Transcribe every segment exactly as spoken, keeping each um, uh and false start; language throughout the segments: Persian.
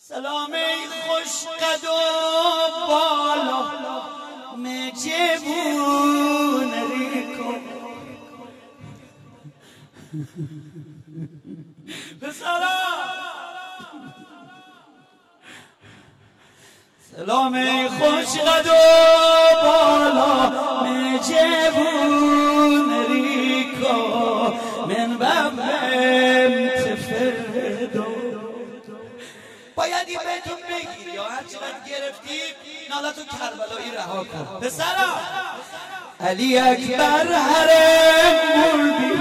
سلام ای خوش قد و بالا مجبون ریکو سلام ای خوش قد و بالا مجبون ریکو من ببم تفردو. باید این بهتون بگیر یا هر چقدر گرفتی نالتو کربلایی رها کن. پسرا علی اکبر حرم بردی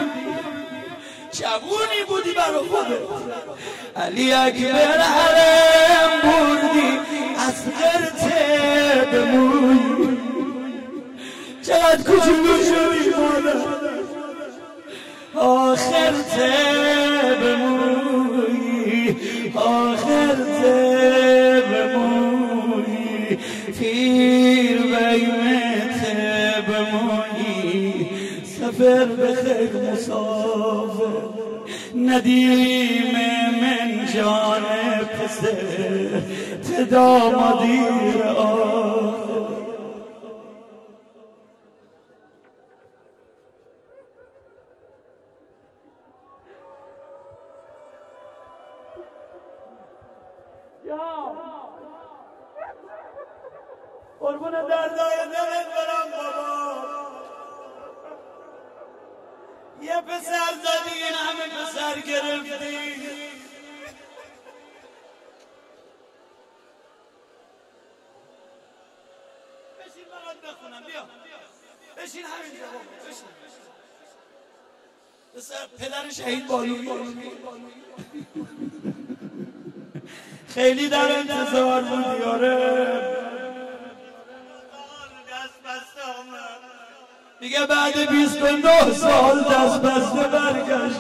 جوونی بودی برا خودت. علی اکبر حرم بردی اصغر بمونی چقدر کوچولو شدی مادر آخر بمونی آخر بمونی پیر بیمت بمونی سفر بخیر مسافر ندیم من جان پسر تدامادیر آخر. قربون دردای دلت برم بابا. یه پسر دادی این همه پسر گرفتی. بشین برات بخونم بیا بشین همینجا بابا بشین. پسر پدر شهید بالوی خیلی در انتظار بودی. آره دیگه بعد بیست و نه سال دست بسته برگشت.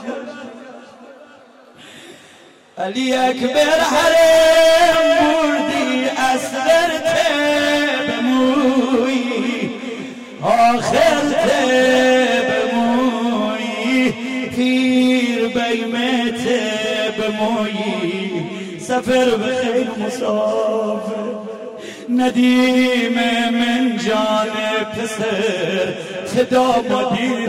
علی اکبر حرم بردی اصغر بموی آخر بموی پیر بیمت بموی سفر بخیر مسافر ندیم من جان پسر تدامادیر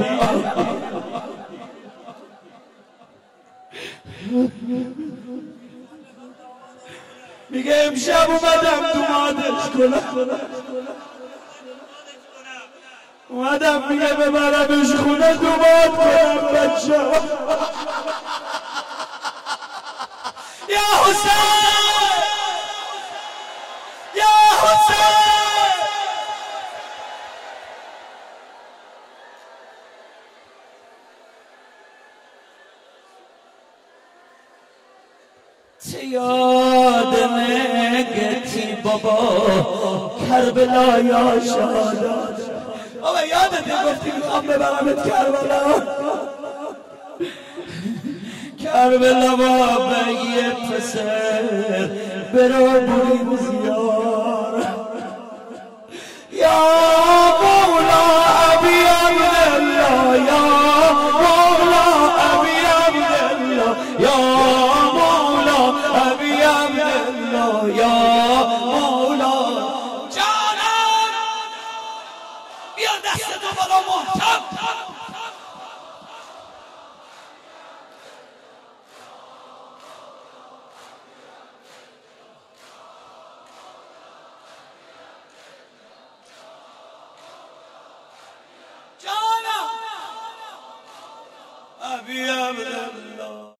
میگه امشب اومدم دومادش کنم اومدم میگه ببرمش خونه دوماد کنم بچه یا حسین یا حسین یاد نگتی بابا کربلا یا شهادت. بابا یادت گفتی میخوام ببرمت کربلا. کربلا بابا یه پسر برو بریم زیار یا مولا ابی عبدالله یا مولا ابی عبدالله یا ابی عبدالله یا مولا. جانم بیار دست تو بالا محتم. جانم ابی عبدالله